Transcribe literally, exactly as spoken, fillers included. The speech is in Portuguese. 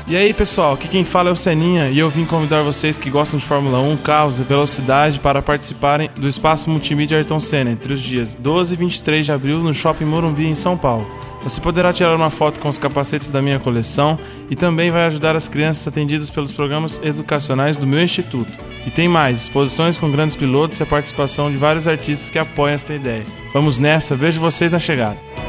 E aí pessoal, aqui quem fala é o Seninha e eu vim convidar vocês que gostam de Fórmula um, carros e velocidade para participarem do Espaço Multimídia Ayrton Senna entre os dias doze e vinte e três de abril no Shopping Morumbi, em São Paulo. Você poderá tirar uma foto com os capacetes da minha coleção e também vai ajudar as crianças atendidas pelos programas educacionais do meu instituto. E tem mais, exposições com grandes pilotos e a participação de vários artistas que apoiam esta ideia. Vamos nessa, vejo vocês na chegada!